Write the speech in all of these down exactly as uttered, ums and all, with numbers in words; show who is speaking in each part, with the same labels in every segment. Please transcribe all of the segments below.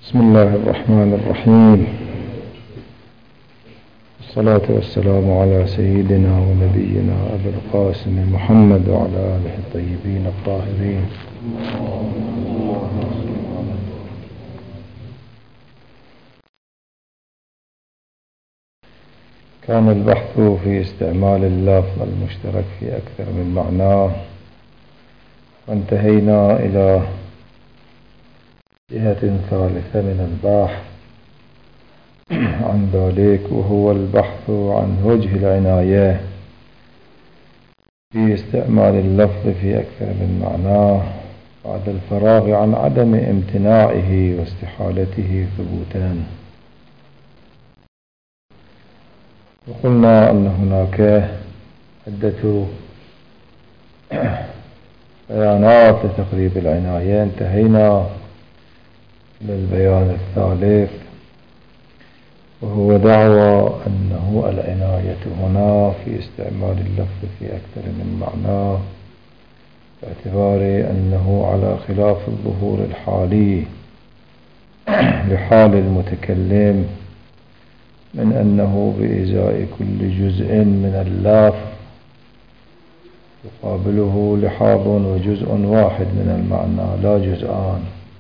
Speaker 1: بسم الله الرحمن الرحيم، والصلاة والسلام على سيدنا ونبينا أبي القاسم محمد وعلى آله الطيبين الطاهرين. كان البحث في استعمال اللفظ المشترك في أكثر من معناه، وانتهينا إلى جهة ثالثة من البحث عن ذلك، وهو البحث عن وجه العناية في استعمال اللفظ في أكثر من معناه بعد الفراغ عن عدم امتناعه واستحالته ثبوتان. وقلنا أن هناك عدة بيانات لتقريب العناية، انتهينا إلى البيان الثالث، وهو دعوى أنه العناية هنا في استعمال اللفظ في أكثر من معناه باعتبار أنه على خلاف الظهور الحالي لحال المتكلم من أنه بإزاء كل جزء من اللفظ يقابله لحاظ وجزء واحد من المعنى لا جزءان،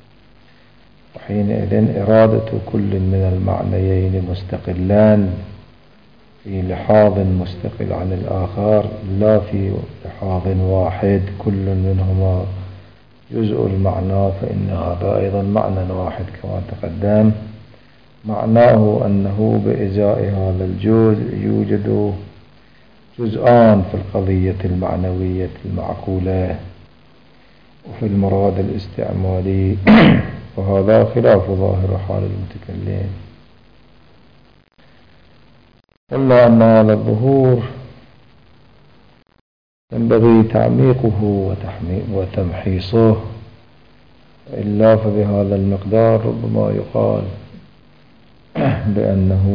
Speaker 1: وحينئذ إرادة كل من المعنيين مستقلان في لحاظ مستقل عن الآخر لا في لحاظ واحد كل منهما جزء المعنى، فإن هذا أيضا معنى واحد كما تقدم. معناه أنه بإزاء هذا الجزء يوجد جزءان في القضية المعنوية المعقولة وفي المراد الاستعمالي، وهذا خلاف ظاهر حال المتكلم. قلنا أن هذا الظهور ينبغي تعميقه وتمحيصه، إلا فبهذا المقدار ربما يقال بأنه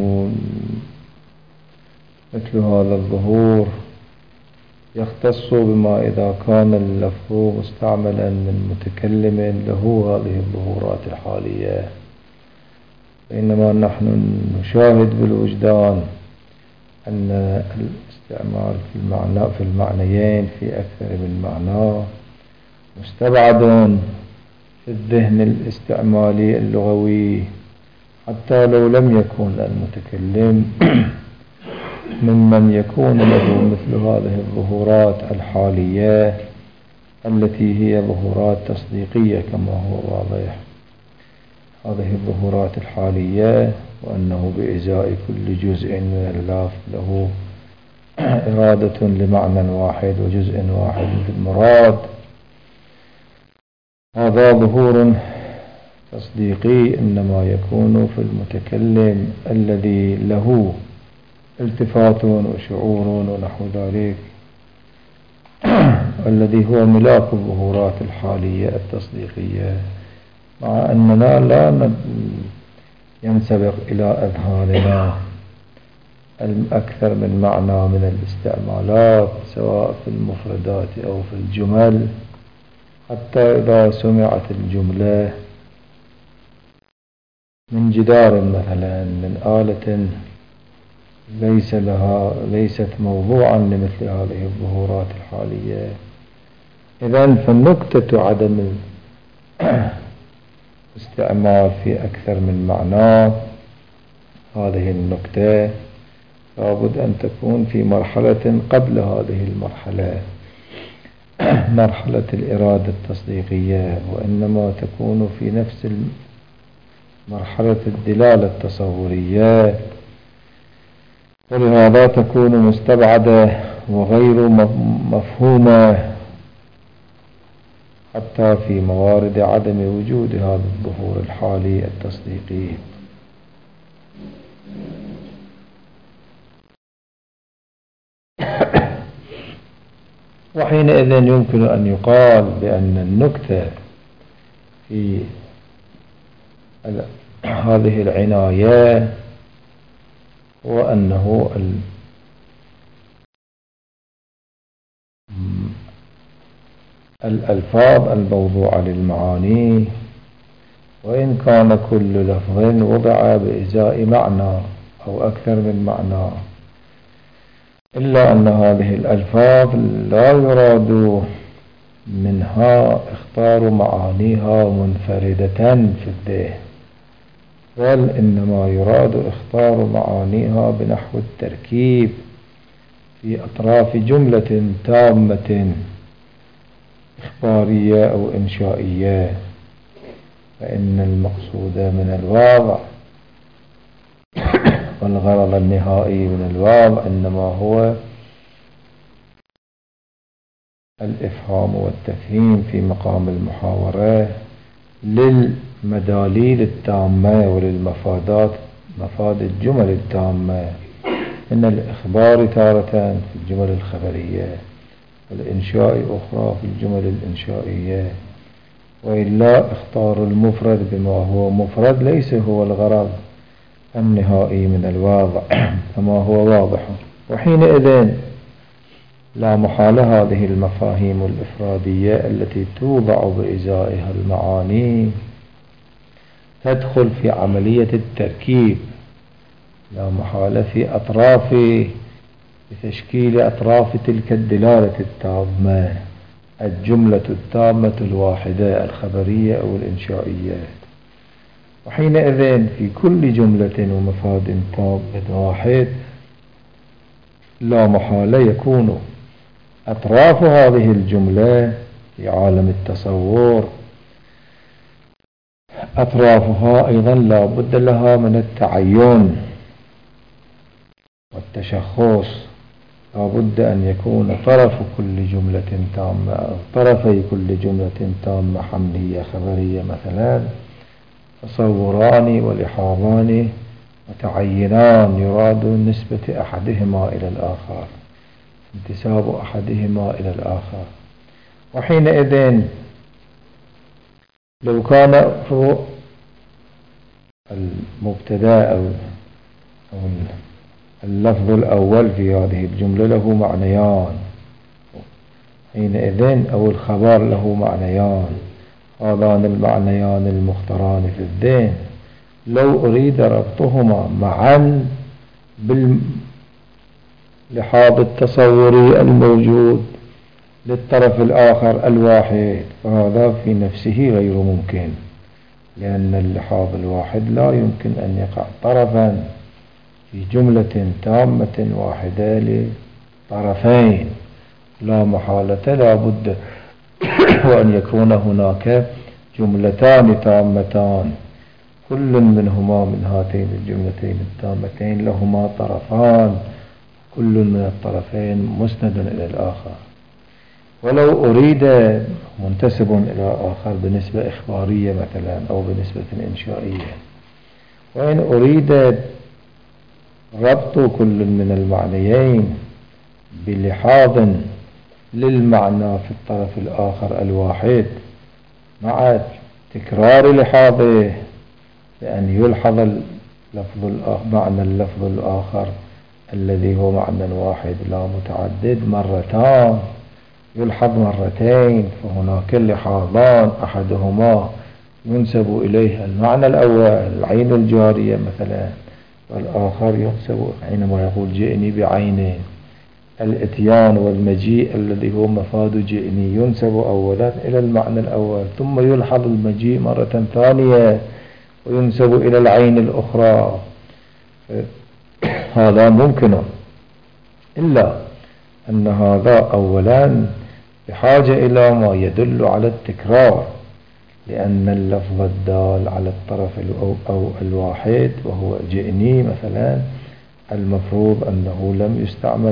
Speaker 1: مثل هذا الظهور يختص بما إذا كان اللفظ مستعملا من متكلم له هذه الظهورات الحالية، بينما نحن نشاهد بالوجدان أن الاستعمال في المعنى في المعنيين في أكثر من معنى مستبعد في الذهن الاستعمالي اللغوي، حتى لو لم يكن المتكلم ممن يكون له مثل هذه الظهورات الحالية التي هي ظهورات تصديقية كما هو واضح. هذه الظهورات الحالية وأنه بإزاء كل جزء من اللفظ له إرادة لمعنى واحد وجزء واحد في المراد، هذا ظهور تصديقي إنما يكون في المتكلم الذي له التفات وشعور ونحو ذلك، الذي هو ملاك الظهورات الحالية التصديقية، مع أننا لا ينسبق إلى أذهاننا الأكثر من معنى من الاستعمالات سواء في المفردات أو في الجمل، حتى إذا سمعت الجملة من جدار مثلا من آلة ليس لها ليست موضوعا لمثل هذه الظهورات الحالية، إذن فالنكتة عدم الاستعمال في أكثر من معنى، هذه النكتة لابد أن تكون في مرحلة قبل هذه المرحلة، مرحلة الإرادة التصديقية، وإنما تكون في نفس مرحلة الدلالة التصورية، ولهذا تكون مستبعدة وغير مفهومة حتى في موارد عدم وجود هذا الظهور الحالي التصديقي. وحينئذ يمكن أن يقال بأن النكتة في هذه العناية هو أنه الألفاظ الموضوعة للمعاني وإن كان كل لفظ وضع بإزاء معنى أو أكثر من معنى، إلا أن هذه الألفاظ لا يراد منها اختار معانيها منفردة في الذهن، بل إنما يراد اختار معانيها بنحو التركيب في أطراف جملة تامة إخبارية أو إنشائية. فإن المقصود من الواضع والغرض النهائي من الواضع إنما هو الإفهام والتفهيم في مقام المحاورة للمداليل التامة وللمفادات، مفاد الجمل التامة من الإخبار تارة في الجمل الخبرية، والإنشاء أخرى في الجمل الإنشائية. وإلا اختار المفرد بما هو مفرد ليس هو الغرض النهائي من الواضع كما هو واضح. وحينئذ لا محالة هذه المفاهيم الإفرادية التي توضع بإزائها المعاني تدخل في عملية التركيب، لا محالة في أطراف بتشكيل أطراف تلك الدلالة التامة، الجملة التامة الواحدة الخبرية أو الإنشائية. وحينئذ في كل جملة ومفاد تام واحد لا محالة يكون أطراف هذه الجملة في عالم التصور أطرافها أيضا لا بد لها من التعين والتشخص. لا بد أن يكون طرف كل جملة تامة أو طرفي كل جملة تامة حملية خبرية مثلا تصوران ولحاظان متعينان يراد نسبة أحدهما إلى الآخر، انتساب أحدهما إلى الآخر. وحينئذ لو كان المبتدأ أو اللفظ الأول في هذه الجملة له معنيان، حينئذ أو الخبر له معنيان، هذان المعنيان المختاران في الذهن لو أريد ربطهما معا باللحاظ التصوري الموجود للطرف الآخر الواحد فهذا في نفسه غير ممكن، لأن اللحاظ الواحد لا يمكن أن يقع طرفا في جملة تامة واحدة لطرفين، لا محالة لا بد وأن يكون هناك جملتان تامتان كل منهما من هاتين الجملتين التامتين لهما طرفان كل من الطرفين مسند إلى الآخر. ولو أريد منتسب إلى آخر بنسبة إخبارية مثلا أو بنسبة إنشائية، وإن أريد ربط كل من المعنيين بلحاظ للمعنى في الطرف الآخر الواحد مع تكرار لحاظه بأن يلحظ اللفظ معنى اللفظ الآخر الذي هو معنى واحد لا متعدد مرتان، يلحظ مرتين، فهناك لحاظان أحدهما ينسب إليه المعنى الأول العين الجارية مثلا، والآخر ينسب حينما يقول جئني بعينه الاتيان والمجيء الذي هو مفاد جئني ينسب أولا إلى المعنى الأول ثم يلحظ المجيء مرة ثانية وينسب إلى العين الأخرى. هذا ممكن، إلا أن هذا أولا بحاجة إلى ما يدل على التكرار، لأن اللفظ الدال على الطرف أو الواحد وهو جئني مثلا المفروض أنه لم يستعمل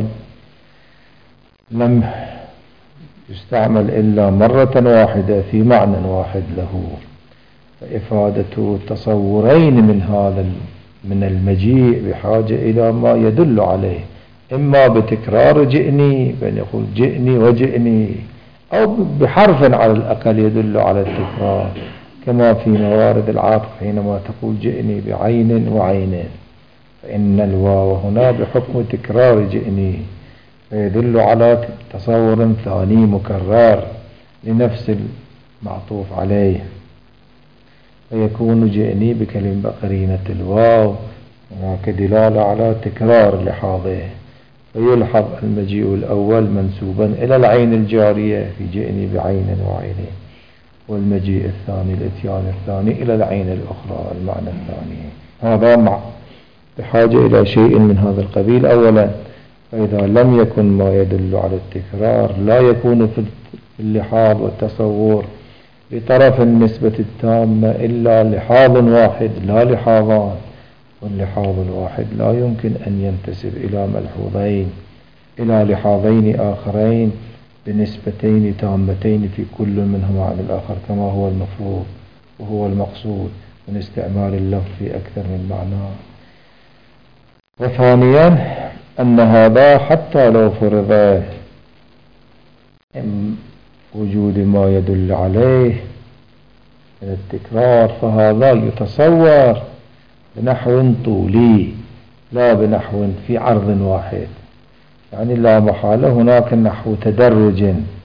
Speaker 1: لم يستعمل إلا مرة واحدة في معنى واحد له، فإفادة تصورين من هذا من المجيء بحاجة إلى ما يدل عليه، إما بتكرار جئني بأن يقول جئني وجئني، أو بحرف على الأقل يدل على التكرار كما في موارد العطف حينما تقول جئني بعين وعين، فإن الواو هنا بحكم تكرار جئني فيدل على تصور ثاني مكرر لنفس المعطوف عليه. فيكون جئني بكلمة قرينة الواو هناك دلالة على تكرار لحاظه، فيلحظ المجيء الأول منسوبا إلى العين الجارية في جئني بعين وعينين، والمجيء الثاني الاتيان الثاني إلى العين الأخرى المعنى الثاني. هذا مع بحاجة إلى شيء من هذا القبيل. أولا، فإذا لم يكن ما يدل على التكرار لا يكون في اللحاظ والتصور بطرف النسبة التامة إلا لحاظ واحد لا لحاظان، واللحاظ الواحد لا يمكن أن ينتسب إلى ملحوظين إلى لحاظين آخرين بنسبتين تامتين في كل منهما عن الآخر كما هو المفروض وهو المقصود من استعمال اللفظ في أكثر من معنى. وثانيا أن هذا حتى لو فرض وجود ما يدل عليه من التكرار فهذا يتصور بنحو طولي لا بنحو في عرض واحد، يعني لا محالة هناك نحو تدرج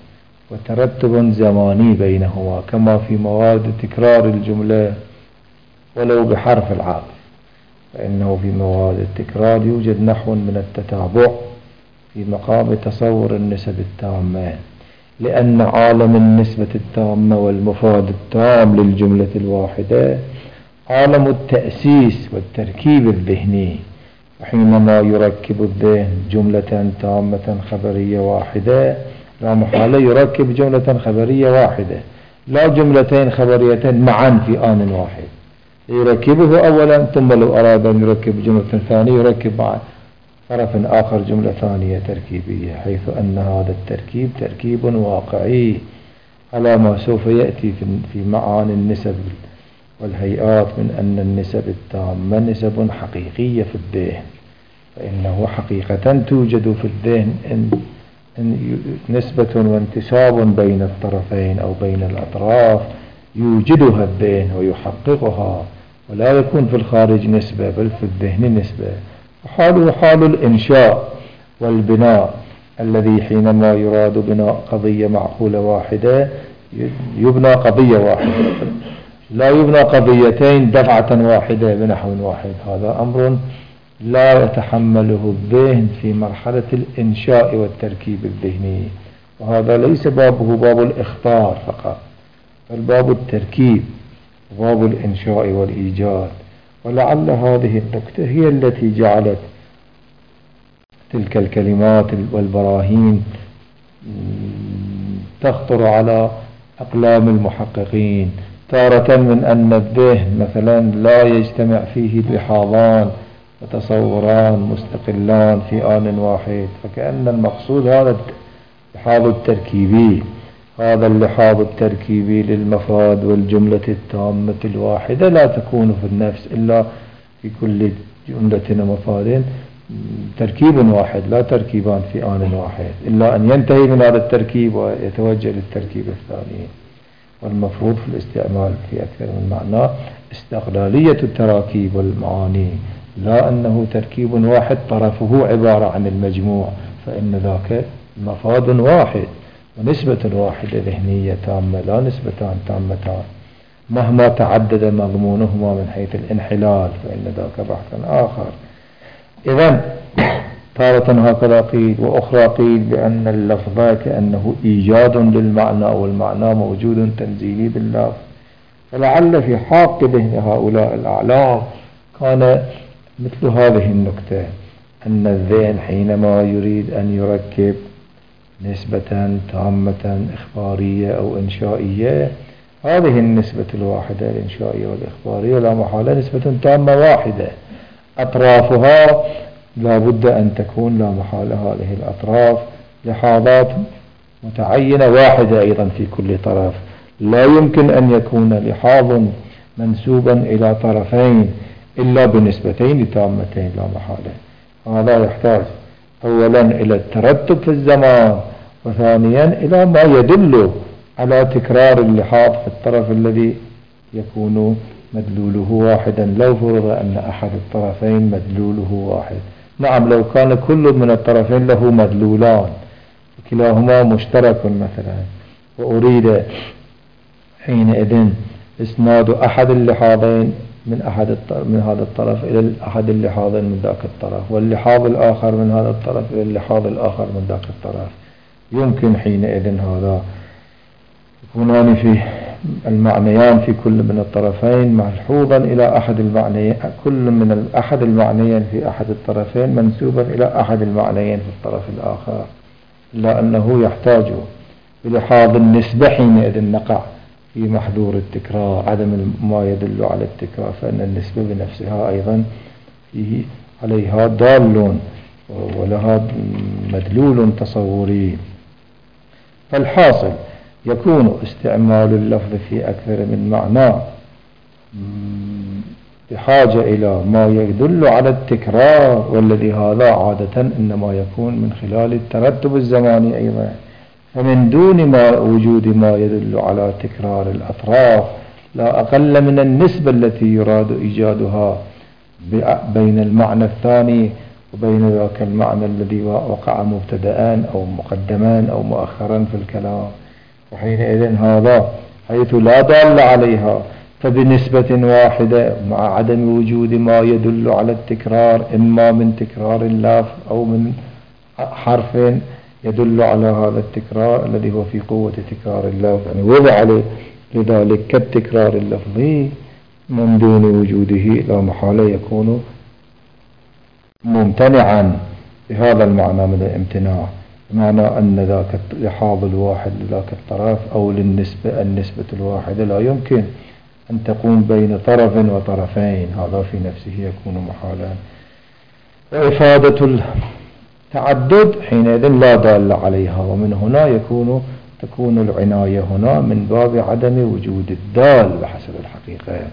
Speaker 1: وترتب زماني بينهما كما في مواد تكرار الجملة ولو بحرف العطف، فإنه في مواد التكرار يوجد نحو من التتابع في مقام تصور النسب التامة، لأن عالم النسبة التامة والمفاد التام للجملة الواحدة عالم التأسيس والتركيب الذهني، وحينما يركب الذهن جملة تامة خبرية واحدة لا محالة يركب جملة خبرية واحدة لا جملتين خبريتين معا في آن واحد، يركبه أولا ثم لو أراد أن يركب جملة ثانية يركب مع طرف آخر جملة ثانية تركيبية، حيث أن هذا التركيب تركيب واقعي على ما سوف يأتي في معاني النسب والهيئات من أن النسب التامة نسب حقيقية في الذهن، فإنه حقيقة توجد في الذهن إن إن نسبة وانتساب بين الطرفين أو بين الأطراف يوجدها الذهن ويحققها، ولا يكون في الخارج نسبة بل في الذهن نسبة. وحاله حال الإنشاء والبناء الذي حينما يراد بناء قضية معقولة واحدة يبنى قضية واحدة لا يبنى قضيتين دفعة واحدة بنحو واحد، هذا أمر لا يتحمله الذهن في مرحلة الإنشاء والتركيب الذهني، وهذا ليس بابه باب الإخبار فقط بل باب التركيب وباب الإنشاء والإيجاد. ولعل هذه النكتة هي التي جعلت تلك الكلمات والبراهين تخطر على أقلام المحققين، تارة من أن الذهن مثلا لا يجتمع فيه لحاظان وتصوران مستقلان في آن واحد، فكأن المقصود هذا اللحاظ التركيبي، هذا اللحاظ التركيبي للمفاد والجملة التامة الواحدة لا تكون في النفس إلا في كل جملة ومفاد تركيب واحد لا تركيبان في آن واحد، إلا أن ينتهي من هذا التركيب ويتوجه للتركيب الثاني. والمفروض في الاستعمال في أكثر من معنى استقلالية التراكيب والمعاني، لا أنه تركيب واحد طرفه عبارة عن المجموع، فإن ذاك مفاد واحد ونسبة واحدة ذهنية تامة لا نسبتان تامتان مهما تعدد مضمونهما من حيث الانحلال، فإن ذاك بحث آخر. إذن تارة هكذا قيل، وأخرى قيل بأن اللفظ كأنه إيجاد للمعنى والمعنى موجود تنزيلي باللفظ، فلعل في حاق ذهن هؤلاء الأعلام كان مثل هذه النكتة، أن الذهن حينما يريد أن يركب نسبة تامة إخبارية أو إنشائية، هذه النسبة الواحدة الإنشائية والإخبارية لا محالة نسبة تامة واحدة، أطرافها لا بد أن تكون لا محالة هذه الأطراف لحاظات متعينة واحدة أيضا في كل طرف، لا يمكن أن يكون لحاظ منسوبا إلى طرفين إلا بنسبتين تامتين لا محالة. هذا يحتاج أولا إلى الترتب في الزمان، وثانيا إلى ما يدل على تكرار اللحاظ في الطرف الذي يكون مدلوله واحدا، لو فرض أن أحد الطرفين مدلوله واحد. نعم لو كان كل من الطرفين له مدلولان كلاهما مشترك مثلا، وأريد حينئذ إسناد أحد اللحاظين من أحد من هذا الطرف إلى أحد اللحاظين من ذاك الطرف، واللحاظ الآخر من هذا الطرف إلى اللحاظ الآخر من ذاك الطرف. يمكن حينئذ هذا يكونان في المعنيان في كل من الطرفين ملحوظا إلى أحد المعنيين، كل من أحد المعنيين في أحد الطرفين منسوبا إلى أحد المعنيين في الطرف الآخر، إلا أنه يحتاج بلحاظ النسبة حينئذ نقع في محذور التكرار، عدم ما يدل على التكرار، فإن النسبة بنفسها أيضا فيه عليها دال ولها مدلول تصوري. فالحاصل يكون استعمال اللفظ في أكثر من معنى بحاجة إلى ما يدل على التكرار، والذي هذا عادة إنما يكون من خلال الترتب الزماني أيضا، فمن دون ما وجود ما يدل على تكرار الأطراف لا أقل من النسبة التي يراد إيجادها بين المعنى الثاني وبين ذاك المعنى الذي وقع مبتدأان أو مقدمان أو مؤخرا في الكلام. وحينئذ هذا حيث لا دال عليها فبنسبة واحدة مع عدم وجود ما يدل على التكرار، إما من تكرار اللفظ أو من حرف يدل على هذا التكرار الذي هو في قوة تكرار اللفظ، يعني وضع عليه لذلك كالتكرار اللفظي من دون وجوده لا محالة يكون ممتنعا بهذا المعنى من الامتناع، بمعنى أن ذاك اللحاظ الواحد لذاك الطرف أو للنسبة النسبة الواحدة لا يمكن أن تقوم بين طرف وطرفين، هذا في نفسه يكون محالا. وإفادة التعدد حينئذ لا دال عليها، ومن هنا يكون تكون العناية هنا من باب عدم وجود الدال بحسب الحقيقة.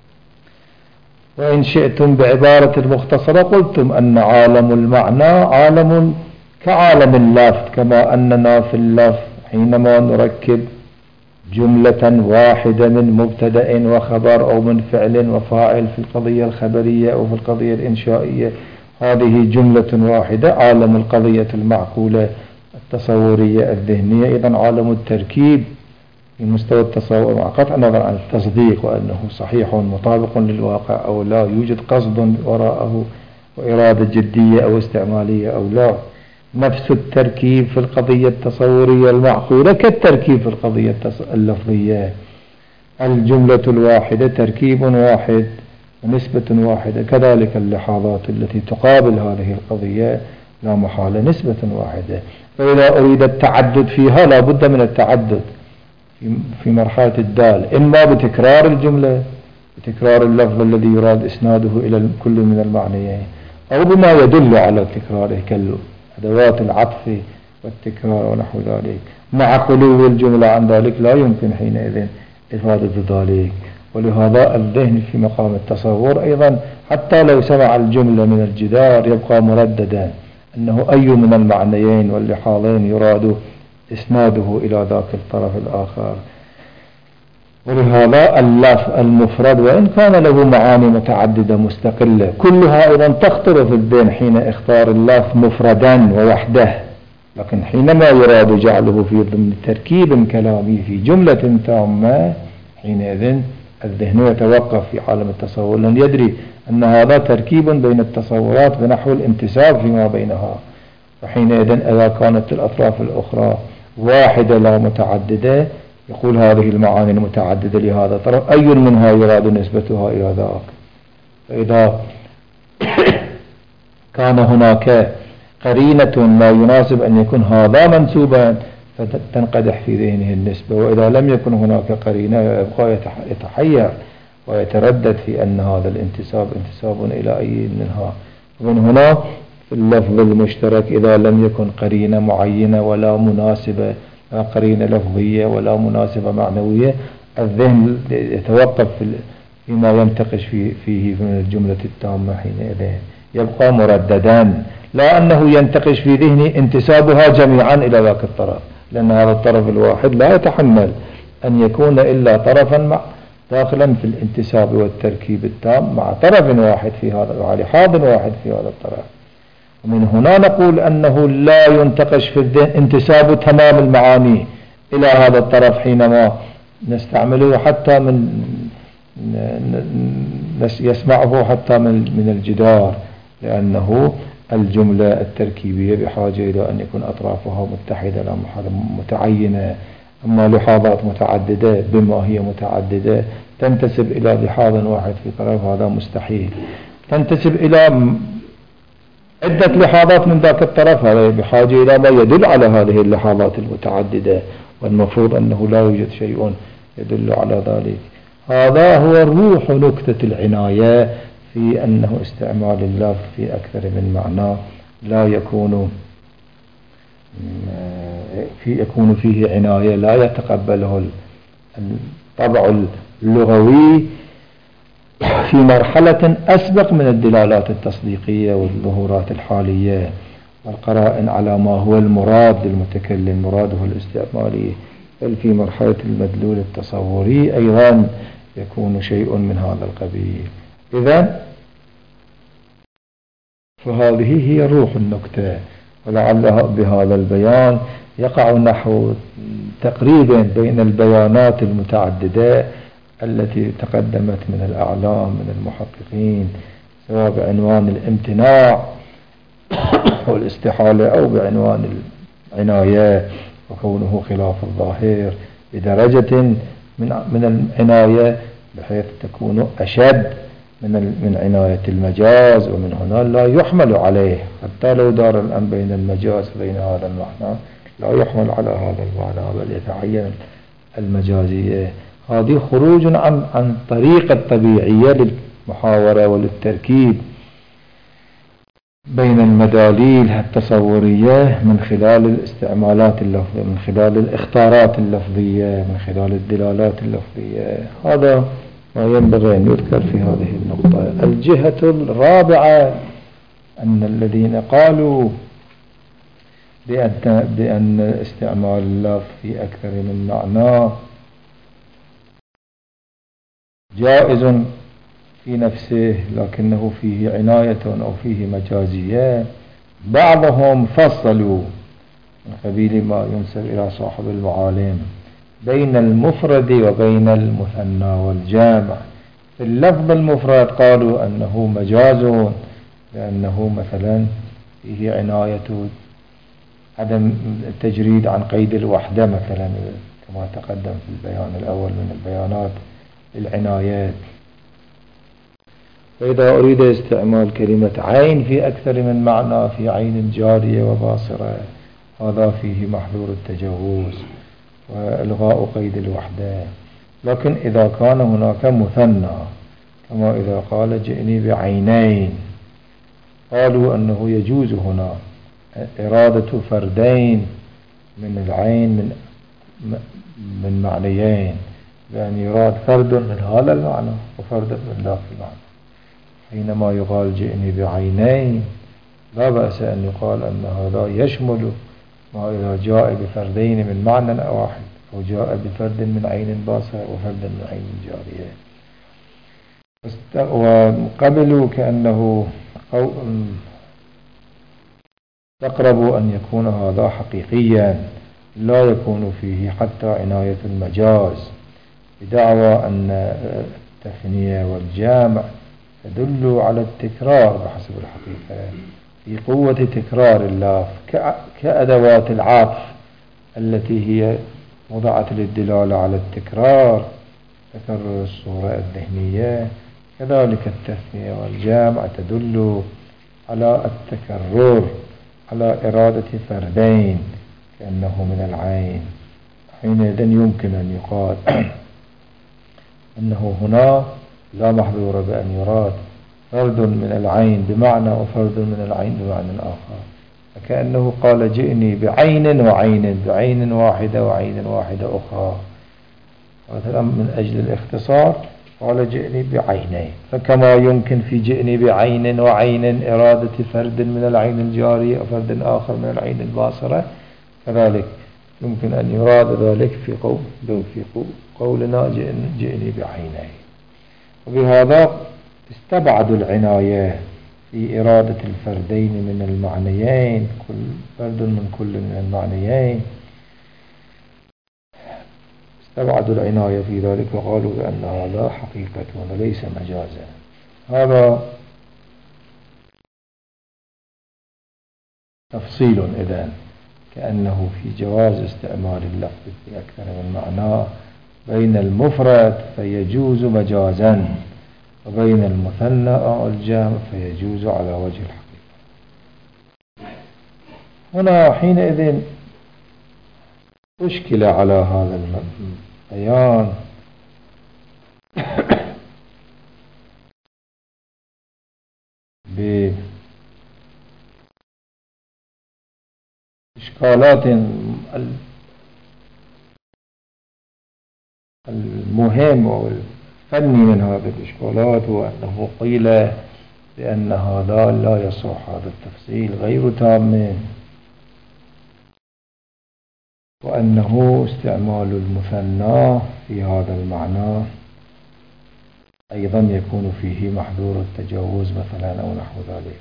Speaker 1: وإن شئتم بعبارة المختصرة قلتم أن عالم المعنى عالم كعالم اللفظ، كما أننا في اللفظ حينما نركب جملة واحدة من مبتدأ وخبر أو من فعل وفاعل في القضية الخبرية أو في القضية الإنشائية، هذه جملة واحدة. عالم القضية المعقولة التصورية الذهنية إذن عالم التركيب في مستوى التصور مع قطع النظر عن التصديق وأنه صحيح مطابق للواقع أو لا، يوجد قصد وراءه وإرادة جدية أو استعمالية أو لا. نفس التركيب في القضية التصورية المعقولة كالتركيب في القضية اللفظية، الجملة الواحدة تركيب واحد ونسبة واحدة، كذلك اللحاظات التي تقابل هذه القضية لا محالة نسبة واحدة. فإذا أريد التعدد فيها لا بد من التعدد في مرحلة الدال، إما بتكرار الجملة بتكرار اللفظ الذي يراد إسناده إلى كل من المعنيين، أو بما يدل على تكراره كالأدوات العطف والتكرار ونحو ذلك، مع خلو الجملة عن ذلك لا يمكن حينئذ إفادة ذلك. ولهذا الذهن في مقام التصور أيضا حتى لو سمع الجملة من الجدار يبقى مرددا أنه أي من المعنيين واللحاظين يراد إسناده إلى ذاك الطرف الآخر. ولهذا اللفظ المفرد وإن كان له معاني متعددة مستقلة كلها أيضا تخطر في الذهن حين اختار اللفظ مفردا ووحده، لكن حينما يراد جعله في ضمن تركيب كلامي في جملة تامة حينئذ الذهن يتوقف في عالم التصور، لأن يدري أن هذا تركيب بين التصورات بنحو الانتساب فيما بينها. وحينئذ إذا كانت الأطراف الأخرى واحدة لا متعددة يقول هذه المعاني المتعددة لهذا الطرف أي منها يراد نسبتها إلى ذاك. فإذا كان هناك قرينة لا يناسب أن يكون هذا منسوبا فتنقدح في ذهنه النسبة، وإذا لم يكن هناك قرينة يبقى يتحير ويتردد في أن هذا الانتساب انتساب إلى أي منها. ومن هنا في اللفظ المشترك إذا لم يكن قرينة معينة ولا مناسبة، لا قرينة لفظية ولا مناسبة معنوية، الذهن يتوقف فيما ينتقش فيه, فيه من الجملة التامة، حينئذ يبقى مرددا، لا أنه ينتقش في ذهنه انتسابها جميعا إلى ذاك الطرف، لأن هذا الطرف الواحد لا يتحمل أن يكون إلا طرفا مع داخلا في الانتساب والتركيب التام مع طرف واحد في هذا ولحاظ واحد في هذا الطرف. ومن هنا نقول أنه لا ينتقش في الذهن انتساب تمام المعاني إلى هذا الطرف حينما نستعمله حتى من يسمعه حتى من من الجدار، لأنه الجملة التركيبية بحاجة إلى أن يكون أطرافها متحدة لا متعينة. أما لحاظات متعددة بما هي متعددة تنتسب إلى لحاظ واحد في طرف، هذا مستحيل. تنتسب إلى عدة لحاظات من ذاك الطرف، هذا بحاجة إلى ما يدل على هذه اللحاظات المتعددة، والمفروض أنه لا يوجد شيء يدل على ذلك. هذا هو روح نكتة العناية في أنه استعمال اللفظ في أكثر من معنى لا يكون في يكون فيه عناية لا يتقبله الطبع اللغوي في مرحلة أسبق من الدلالات التصديقية والظهورات الحالية والقرائن على ما هو المراد للمتكلم، مراده الاستعمالي، بل في مرحلة المدلول التصوري أيضا يكون شيء من هذا القبيل. إذن فهذه هي روح النكتة، ولعلها بهذا البيان يقع نحو تقريبا بين البيانات المتعددة التي تقدمت من الأعلام من المحققين، سواء بعنوان الامتناع والاستحالة أو بعنوان العناية وكونه خلاف الظاهر بدرجة من من العناية بحيث تكون أشد من من عناية المجاز، ومن هنا لا يحمل عليه حتى لو دار الأمر بين المجاز وبين هذا المعنى لا يحمل على هذا المعنى بل يتعين المجازية. هذه خروج عن عن الطريقة الطبيعية للمحاورة وللتركيب بين المداليل التصورية من خلال الاستعمالات اللفظية، من خلال الاختارات اللفظية، من خلال الدلالات اللفظية. هذا ما ينبغي أن يذكر في هذه النقطة. الجهة الرابعة أن الذين قالوا بأن, بأن استعمال اللفظ في أكثر من معنى جائز في نفسه لكنه فيه عناية أو فيه مجازية، بعضهم فصلوا من قبيل ما ينسب إلى صاحب المعالم بين المفرد وبين المثنى والجامع. في اللفظ المفرد قالوا أنه مجاز لأنه مثلا فيه عناية عدم التجريد عن قيد الوحدة مثلا كما تقدم في البيان الأول من البيانات العنايات. فإذا أريد استعمال كلمة عين في أكثر من معنى في عين جارية وباصرة هذا فيه محظور التجوز وإلغاء قيد الوحدة. لكن إذا كان هناك مثنى كما إذا قال جئني بعينين قالوا أنه يجوز هنا إرادة فردين من العين من من معنيين، بأن يراد فرد من هذا المعنى وفرد من ذاك المعنى. حينما يقال جئني بعينين لا بأس أن يقال أن هذا يشمل ما إذا جاء بفردين من معنى واحد أو جاء بفرد من عين باصرة وفرد من عين جارية. وقبلوا كأنه تقرب أن يكون هذا حقيقيا لا يكون فيه حتى عناية المجاز، بدعوى أن التثنية والجامع تدل على التكرار بحسب الحقيقة في قوة تكرار اللفظ كأدوات العطف التي هي وضعت للدلالة على التكرار تكرر الصورة الذهنية، كذلك التثنية والجامع تدل على التكرر على إرادة فردين كأنه من العين. حينئذ يمكن أن يقال أنه هنا لا محظور بأن يراد فرد من العين بمعنى وفرد من العين بمعنى آخر، فكأنه قال جئني بعين وعين، بعين واحدة وعين واحدة أخرى، مثلا من أجل الاختصار قال جئني بعينين. فكما يمكن في جئني بعين وعين إرادة فرد من العين الجارية وفرد آخر من العين الباصرة، كذلك يمكن أن يراد ذلك في قول في قولنا جئني بعينين. وبهذا استبعدوا العناية في إرادة الفردين من المعنيين، كل فرد من كل من المعنيين استبعدوا العناية في ذلك وقالوا بأن هذا حقيقة وليس مجازا. هذا تفصيل إذن كأنه في جواز استعمال اللفظ في أكثر من معنى بين المفرد فيجوز مجازا وبين المثنى أو الجمع فيجوز على وجه الحقيقة. هنا حينئذ أشكل على هذا البيان بإشكالات المهم والفني من هذه الإشكالات هو أنه قيل بأن هذا لا يصح، هذا التفصيل غير تام، وأنه استعمال المثنى في هذا المعنى أيضا يكون فيه محظور التجاوز مثلا أو نحو ذلك.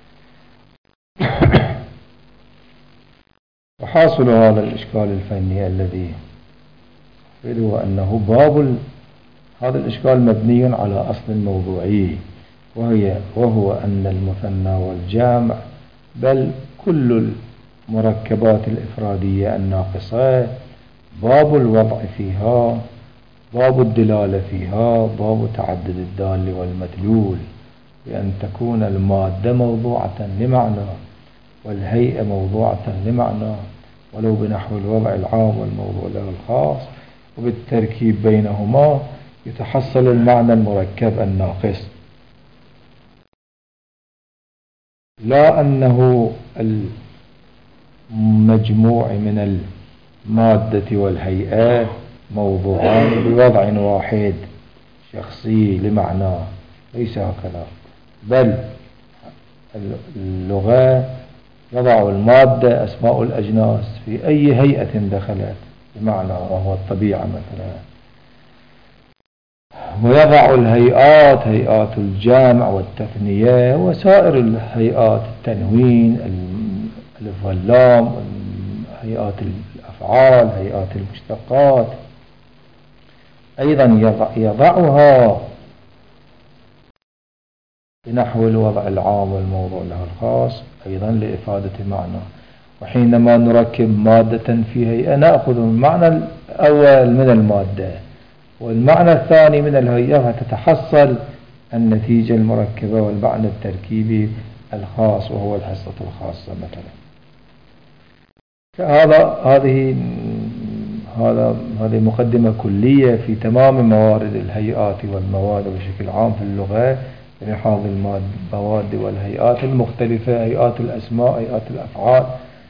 Speaker 1: وحاصل هذا الإشكال الفني الذي هو أنه باب هذا الإشكال مبني على أصل موضوعي، وهي وهو أن المثنى والجمع بل كل المركبات الإفرادية الناقصة باب الوضع فيها، باب الدلالة فيها، باب تعدد الدال والمدلول، بأن تكون المادة موضوعة لمعنى والهيئة موضوعة لمعنى ولو بنحو الوضع العام والموضوع له الخاص، وبالتركيب بينهما يتحصل المعنى المركب الناقص، لا أنه المجموع من المادة والهيئة موضوعان بوضع واحد شخصي لمعنى، ليس هكذا، بل اللغة يضع المادة أسماء الأجناس في أي هيئة دخلت بمعنى، وهو الطبيعة مثلا، ويضع الهيئات هيئات الجمع والتثنية وسائر الهيئات التنوين الألف واللام، هيئات الأفعال، هيئات المشتقات، أيضا يضعها بنحو الوضع العام والموضوع له الخاص أيضا لإفادة معنى. وحينما نركب مادة في هيئة نأخذ المعنى الأول من المادة والمعنى الثاني من الهيئة، فتتحصل النتيجة المركبة والمعنى التركيبي الخاص وهو الحصة الخاصة مثلا. هذا هذه هذا هذه مقدمة كلية في تمام موارد الهيئات والمواد بشكل عام في اللغة، لحاظ المواد والهيئات المختلفة، هيئات الأسماء، هيئات الأفعال،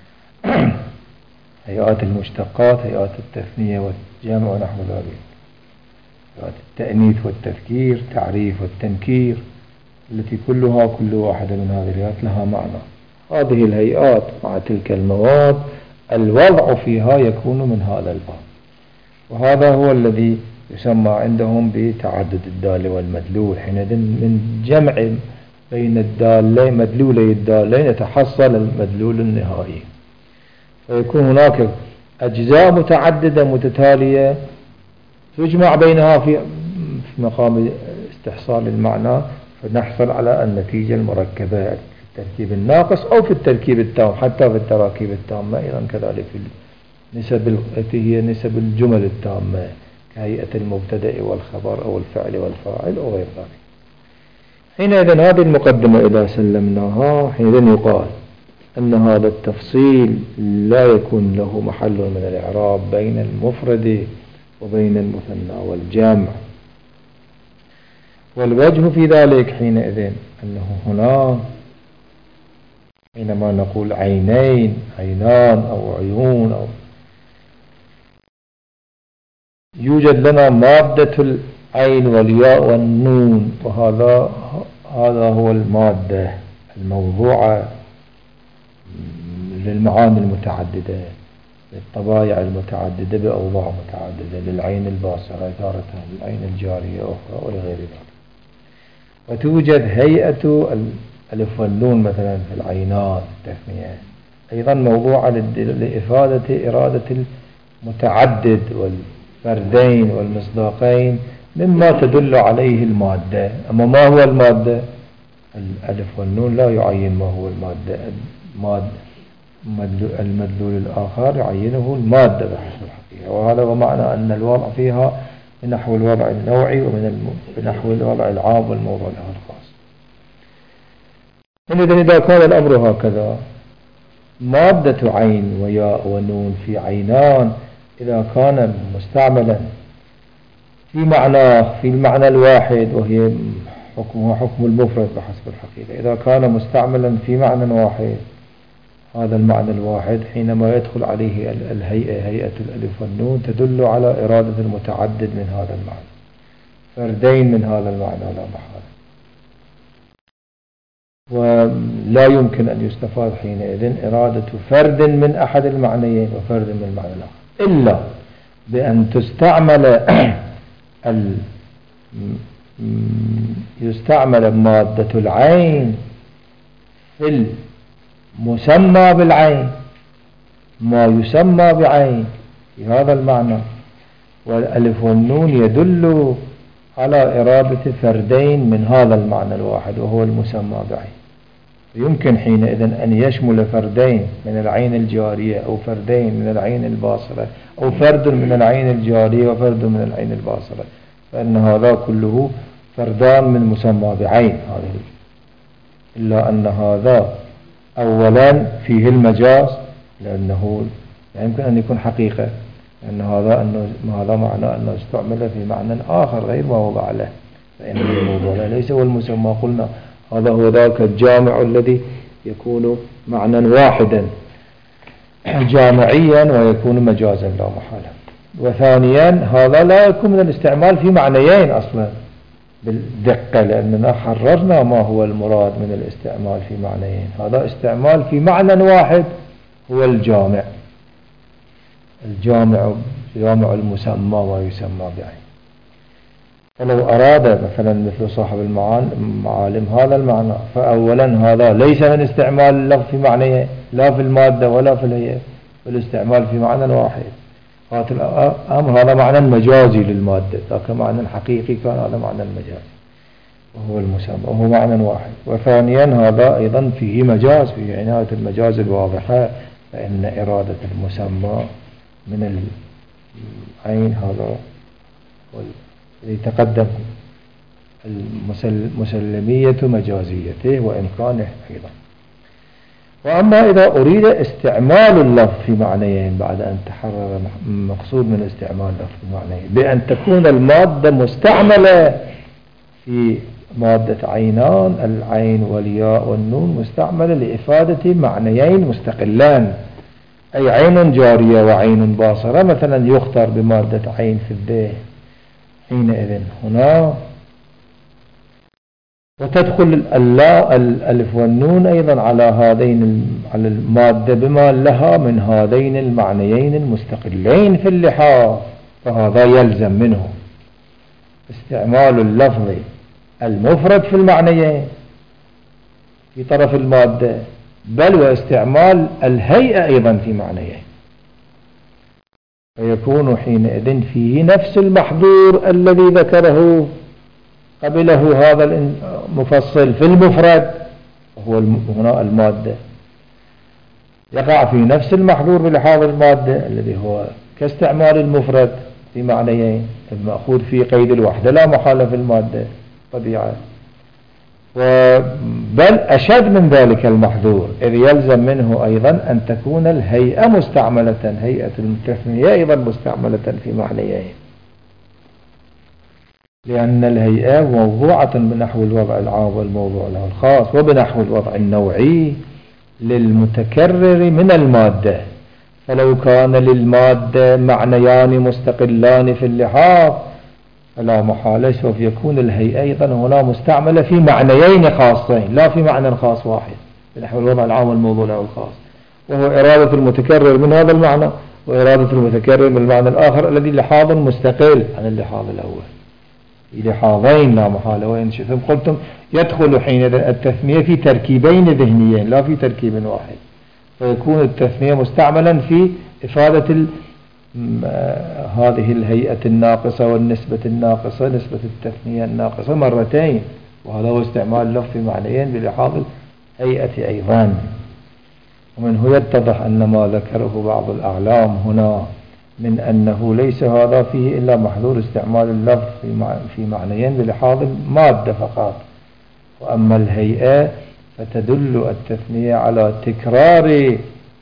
Speaker 1: هيئات المشتقات، هيئات التثنية والجمع ونحو ذلك، هيئات التأنيث والتذكير، تعريف والتنكير، التي كلها كل واحدة من هذه الهيئات لها معنى. هذه الهيئات مع تلك المواد الوضع فيها يكون من هذا الباب، وهذا هو الذي يسمى عندهم بتعدد الدال والمدلول. حينئذ من جمع بين الدالين مدلولي الدالين يتحصل المدلول النهائي، فيكون هناك أجزاء متعددة متتالية تجمع بينها في مقام استحصال المعنى، فنحصل على النتيجة المركبة في التركيب الناقص أو في التركيب التام، حتى في التراكيب التامة أيضا كذلك في النسب التي هي نسب الجمل التامة كهيئة المبتدأ والخبر أو الفعل والفاعل أو غير ذلك. حينئذ هذه المقدمة إذا سلمناها حينئذ يقال أن هذا التفصيل لا يكون له محل من الإعراب بين المفرد وبين المثنى والجمع، والوجه في ذلك حينئذ أنه هنا حينما نقول عينين عينان أو عيون أو يوجد لنا مادة العين والياء والنون، وهذا هذا هو المادة الموضوعة للمعاني المتعددة، للطبائع المتعددة بأوضاع متعددة، للعين الباصرة تارة، للعين الجارية أخرى ولغير ذلك. وتوجد هيئة الألف والنون مثلا في العينات التثنية أيضا موضوعة لإفادة إرادة المتعدد الفردين والمصداقين مما تدل عليه المادة. أما ما هو المادة؟ الألف والنون لا يعين ما هو المادة، المدلول الآخر يعينه المادة بحسب الحقيقة. وهذا ومعنى أن الوضع فيها بنحو الوضع النوعي ومن بنحو الوضع العام والموضوع له الخاص. إذن إذا كان الأمر هكذا، مادة عين وياء ونون في عينان إذا كان مستعملا في معناه في المعنى الواحد وهي حكمه حكم المفرد بحسب الحقيقة، إذا كان مستعملا في معنى واحد، هذا المعنى الواحد حينما يدخل عليه الهيئة هيئة الألف والنون تدل على إرادة المتعدد من هذا المعنى، فردين من هذا المعنى لا محالة. ولا يمكن أن يستفاد حينئذ إرادة فرد من أحد المعنيين وفرد من المعنى الآخر، إلا بأن تستعمل ال يستعمل مادة العين في المسمى بالعين، ما يسمى بعين في هذا المعنى، والألف والنون يدل على إرادة فردين من هذا المعنى الواحد وهو المسمى بعين. يمكن حينئذ أن يشمل فردين من العين الجارية أو فردين من العين الباصرة أو فرد من العين الجارية وفرد من العين الباصرة، فإن هذا كله فردان من مسمى بعين هذه. إلا أن هذا أولا فيه المجاز، لأنه لا يمكن أن يكون حقيقة، لأن هذا أنه هذا معنى أنه استعمل في معنى آخر غير ما وضع له، فإن الموضوع ليس هو المسمى. قلنا هذا هو ذاك الجامع الذي يكون معنى واحدا جامعيا ويكون مجازا لا محالة. وثانيا هذا لا يكون من الاستعمال في معنيين أصلا بالدقة، لأننا حررنا ما هو المراد من الاستعمال في معنيين. هذا استعمال في معنى واحد هو الجامع، الجامع جامع المسمى ويسمى بعين. فلو أراد مثلا مثل صاحب المعالم هذا المعنى، فأولا هذا ليس من استعمال اللفظ في معنيين لا في المادة ولا في الهيئة، والاستعمال في معنى واحد. أمر هذا معنى مجازي للمادة، ذاك معنى حقيقي كان هذا معنى المجازي وهو المسمى وهو معنى واحد. وثانيا هذا أيضا فيه مجاز، فيه عناية المجاز الواضحة، فإن إرادة المسمى من العين هذا الذي تقدم المسلمية مجازيته وإمكانه أيضا. وأما إذا أريد استعمال اللفظ في معنيين بعد أن تحرر مقصود من استعمال اللفظ في معنيين بأن تكون المادة مستعملة في مادة عينان، العين والياء والنون مستعملة لإفادة معنيين مستقلان، أي عين جارية وعين باصرة مثلا يختار بمادة عين في الذهن، حينئذ هنا وتدخل الألف والنون أيضا على هذين على المادة بما لها من هذين المعنيين المستقلين في اللحاظ، فهذا يلزم منه استعمال اللفظ المفرد في المعنيين في طرف المادة، بل واستعمال الهيئة أيضا في معنيين، فيكون حينئذ فيه نفس المحظور الذي ذكره قبله هذا المفصل في المفرد وهو هنا المادة، يقع في نفس المحظور بلحاظ المادة الذي هو كاستعمال المفرد في معنيين المأخوذ في قيد الوحدة لا محالة في المادة طبيعة. بل أشد من ذلك المحظور، إذ يلزم منه أيضا أن تكون الهيئة مستعملة، هيئة التثنية أيضا مستعملة في معنيين، لأن الهيئة موضوعة بنحو الوضع العام والموضوع له الخاص وبنحو الوضع النوعي للمتكرر من المادة. فلو كان للمادة معنيان مستقلان في اللحاظ فلا محالة سوف يكون الهيئة أيضا هنا مستعملة في معنيين خاصين لا في معنى خاص واحد بنحو الوضع العام والموضوع له الخاص، وهو إرادة المتكرر من هذا المعنى وإرادة المتكرر من المعنى الآخر الذي لحاظ مستقل عن اللحاظ الأول، لحاظين لا محالة. وإن شئتم قلتم يدخل حين التثنية في تركيبين ذهنيين لا في تركيب واحد، فيكون التثنية مستعملا في إفادة هذه الهيئة الناقصة والنسبة الناقصة، نسبة التثنية الناقصة مرتين، وهذا هو استعمال اللفظ في معنيين بلحاظ الهيئة أيضا. ومنه يتضح أن ما ذكره بعض الأعلام هنا من أنه ليس هذا فيه إلا محذور استعمال اللفظ في معنيين بلحاظ المادة فقط، وأما الهيئة فتدل التثنية على تكرار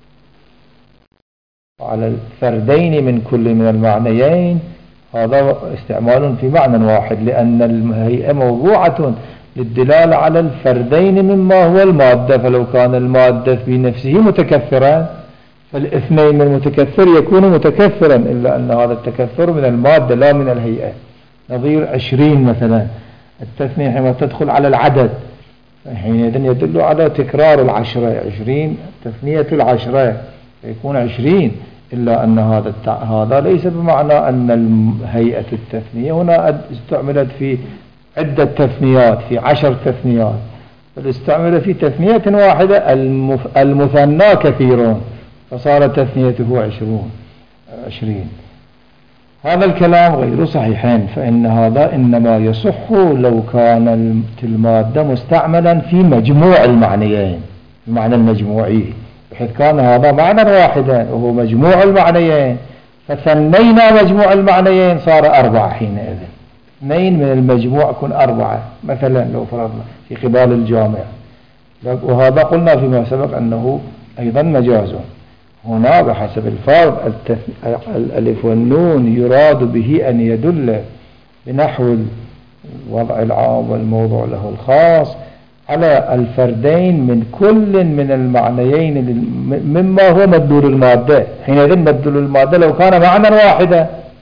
Speaker 1: وعلى الفردين من كل من المعنيين، هذا استعمال في معنى واحد، لأن الهيئة موضوعة للدلالة على الفردين مما هو المادة، فلو كان المادة في نفسه متكثرا فالاثنين المتكثر يكون متكثرا، إلا أن هذا التكثر من المادة لا من الهيئة. نظير عشرين مثلا، التثنية حينما تدخل على العدد حينئذ يدل على تكرار العشرة، عشرين تثنية العشرة يكون عشرين، إلا أن هذا هذا ليس بمعنى أن هيئة التثنية هنا استعملت في عدة تثنيات، في عشر تثنيات، بل استعمل في تثنية واحدة، المثنى كثيرون فصار تثنيته عشرون عشرين. هذا الكلام غير صحيحين، فإن هذا إنما يصح لو كان المادة مستعملا في مجموع المعنيين، المعنى المجموعي، بحيث كان هذا معنى واحدا وهو مجموع المعنيين، فثنينا مجموع المعنيين صار أربعة حينئذ، اثنين من المجموع يكون أربعة مثلا لو فرضنا في قبال الجامع. وهذا قلنا فيما سبق أنه أيضا مجاز. هنا بحسب الفرض الألف والنون يراد به أن يدل بنحو الوضع العام والموضوع له الخاص على الفردين من كل من المعنيين مما هو مدلول المادة. حينئذ مدلول المادة لو كان معنى واحدا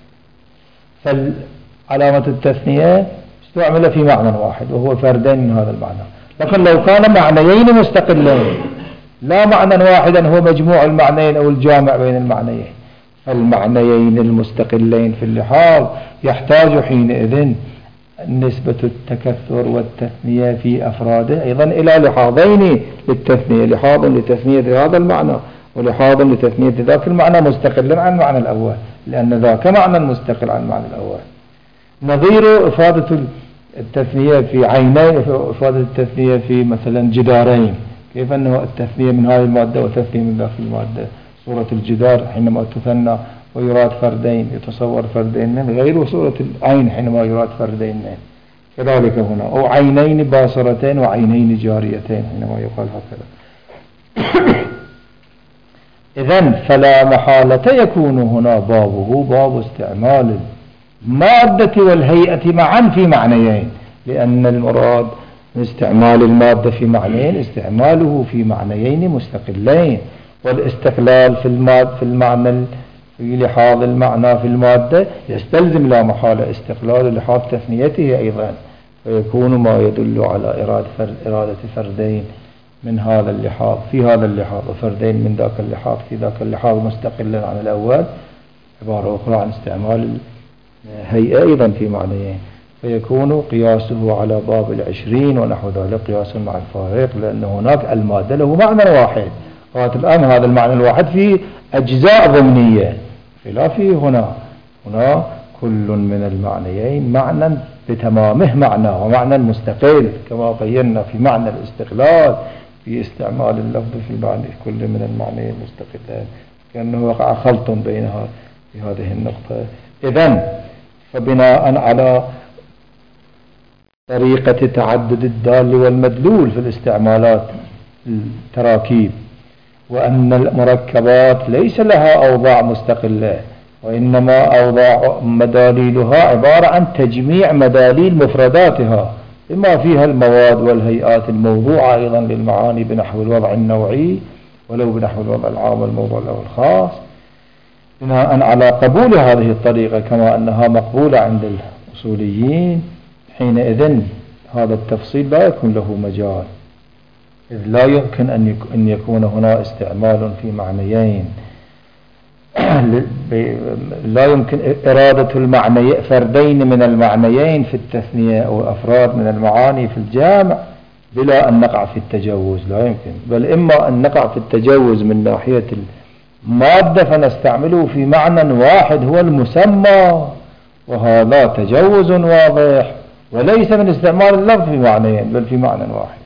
Speaker 1: فعلامة التثنية استعمل في معنى واحد وهو فردين من هذا المعنى، لكن لو كان معنيين مستقلين لا معنى واحدا هو مجموع المعنيين أو الجامع بين المعنيين، فالمعنيين المستقلين في اللحاظ يحتاج حينئذ نسبة التكثر والتثنية في أفراده أيضا إلى لحاظين للتثنية، لحاظ لتثنية هذا المعنى ولحاظ لتثنية ذاك المعنى مستقلا عن المعنى الأول، لأن ذاك معنى مستقل عن المعنى الأول. نظير إفادة التثنية في عينين، إفادة التثنية في مثلا جدارين، كيف أنه التثنية من هذه المادة وتثنية من ذاك المادة. صورة الجدار حينما تثنى ويراد فردين يتصور فردين من غير صورة العين حينما يراد فردين من. كذلك هنا، أو عينين باصرتين وعينين جاريتين حينما يقال هكذا. إذن فلا محالة يكون هنا بابه باب استعمال المادة والهيئة معا في معنيين، لأن المراد من استعمال المادة في معنيين استعماله في معنيين مستقلين، والاستقلال في المادة في المعنى في لحاظ المعنى في المادة يستلزم لا محالة استقلال لحاظ تثنيته أيضا، فيكون ما يدل على إرادة فرد إرادة فردين من هذا اللحاظ في هذا اللحاظ وفردين من ذاك اللحاظ في ذاك اللحاظ مستقلا عن الأول، عبارة أخرى عن استعمال الهيئة أيضا في معنيين، فيكون قياسه على باب العشرين ونحو ذلك قياس مع الفارق، لأن هناك المادة له معنى واحد، الآن هذا المعنى الواحد في أجزاء ضمنية، خلافه هنا هنا كل من المعنيين معنى بتمامه معنى ومعنى مستقل، كما بينا في معنى الاستقلال في استعمال اللفظ في معنى كل من المعنيين المستقلين، كأنه وقع خلط بينها في هذه النقطة. إذن فبناء على طريقة تعدد الدال والمدلول في الاستعمالات التراكيب، وأن المركبات ليس لها أوضاع مستقلة، وإنما أوضاع مداليلها عبارة عن تجميع مداليل مفرداتها بما فيها المواد والهيئات الموضوعة أيضا للمعاني بنحو الوضع النوعي ولو بنحو الوضع العام والموضوع له الخاص. بناء على قبول هذه الطريقة كما أنها مقبولة عند الأصوليين، حينئذ هذا التفصيل لا يكون له مجال، إذ لا يمكن أن يكون هنا استعمال في معنيين، لا يمكن إرادة المعنى فردين من المعنيين في التثنية أو أفراد من المعاني في الجامع بلا أن نقع في التجاوز، لا يمكن، بل إما أن نقع في التجاوز من ناحية مادة فنستعمله في معنى واحد هو المسمى، وهذا تجوز واضح وليس من استعمال اللفظ في معنيين بل في معنى واحد،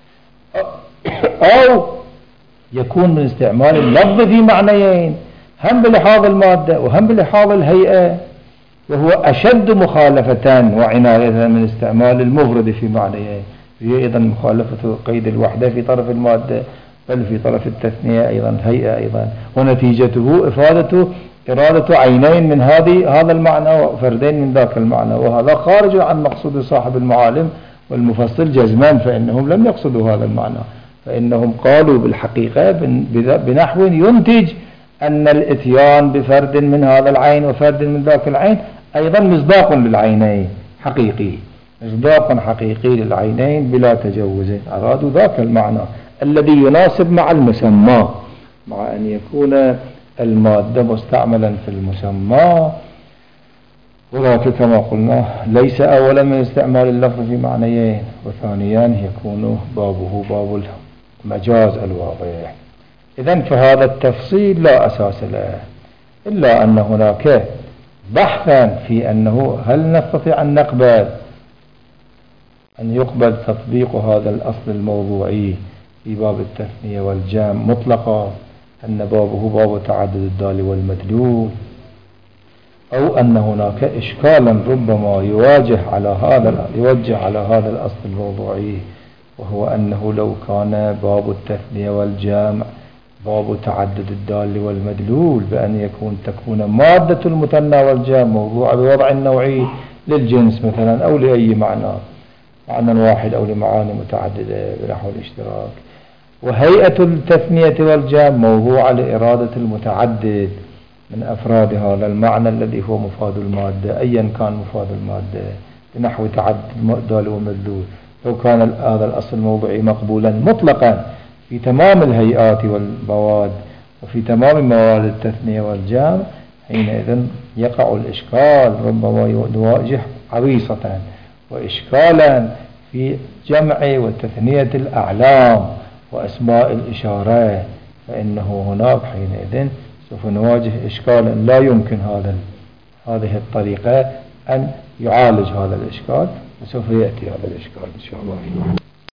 Speaker 1: أو يكون من استعمال اللفظ في معنيين هم بلحاظ المادة وهم بلحاظ الهيئة، وهو أشد مخالفة وعناية من استعمال المفرد في معنيين، هي أيضا مخالفة قيد الوحدة في طرف المادة بل في طرف التثنية أيضا هيئة أيضا، ونتيجته إفادة إرادة عينين من هذه هذا المعنى وفردين من ذاك المعنى، وهذا خارج عن مقصود صاحب المعالم والمفصل جزمان، فإنهم لم يقصدوا هذا المعنى، فإنهم قالوا بالحقيقة بنحو ينتج أن الإتيان بفرد من هذا العين وفرد من ذاك العين أيضا مصداق للعينين حقيقي، مصداق حقيقي للعينين بلا تجوز، أرادوا ذاك المعنى الذي يناسب مع المسمى، مع أن يكون المادة مستعملا في المسمى، وذلك كما قلنا ليس أولا من استعمال اللفظ في معنيين، وثانيا يكون بابه باب المجاز الواضح. إذن فهذا التفصيل لا أساس له، إلا أن هناك بحثا في أنه هل نستطيع أن نقبل أن يقبل تطبيق هذا الأصل الموضوعي في باب التثنية والجمع مطلقا، أن بابه باب تعدد الدال والمدلول، أو أن هناك إشكالا ربما يواجه على هذا يوجه على هذا الأصل الموضوعي، وهو أنه لو كان باب التثنية والجمع باب تعدد الدال والمدلول بأن يكون تكون مادة المثنى والجمع موضوعة بوضع نوعي للجنس مثلا أو لأي معنى معنى واحد أو لمعاني متعددة بنحو الاشتراك، وهيئة التثنية والجمع موضوعة لإرادة المتعدد من أفراد هذا المعنى الذي هو مفاد المادة أيا كان مفاد المادة بنحو تعدد الدال والمدلول. لو كان هذا الأصل الموضوعي مقبولا مطلقا في تمام الهيئات والمواد وفي تمام مواد التثنية والجمع، حينئذ يقع الإشكال ربما يواجه عويصة وإشكالا في جمع وتثنية الأعلام وأسماء الإشارات، فإنه هناك حينئذ سوف نواجه إشكالا لا يمكن هذا هذه الطريقة أن يعالج هذا الإشكال، وسوف يأتي هذا الإشكال إن شاء الله.